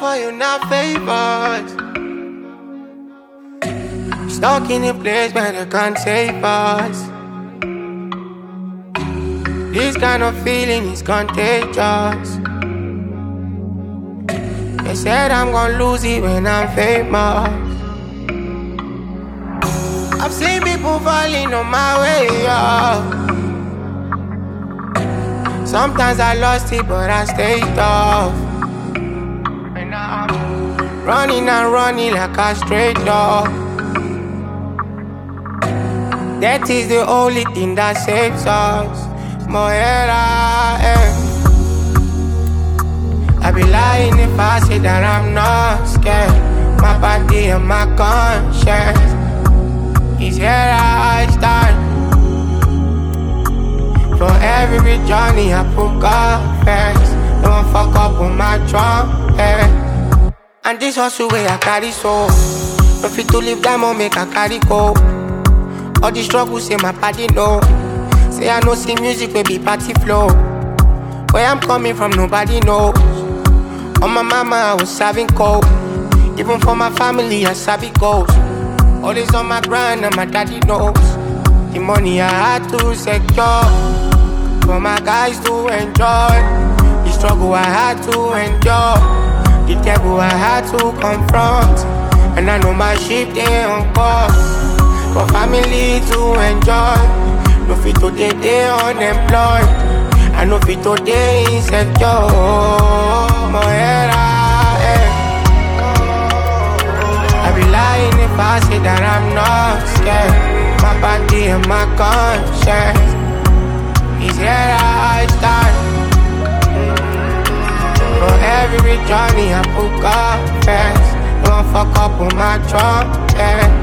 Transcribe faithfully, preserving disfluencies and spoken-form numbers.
for you, not favors. Stuck in a place where they can't save us. This kind of feeling is contagious. They said I'm gonna lose it when I'm famous. I've seen people falling on my way, yeah. Sometimes I lost it, but I stayed tough. And I'm running and running like a straight dog. That is the only thing that saves us. Moera, eh. I be lying if I say that I'm not scared. My body and my conscience is here I stand. For every journey I put God first. Don't fuck up with my trumpet. And this hustle way I carry so. No fit to live that moment make I carry go. All the struggles say my body know. Say I know see music will be party flow. Where I'm coming from nobody knows. On my mama I was serving cold. Even for my family I sabi goals. Always on my grind and my daddy knows. The money I had to secure for my guys to enjoy. The struggle I had to endure. The devil I had to confront. And I know my ship they on course. For family to enjoy. No fit today they unemployed. I no fit today insecure. Moera, eh. I be lying if I say that I'm not scared. My body and my conscience is here I stand. For every journey I put God first. Don't fuck up with my trumpet.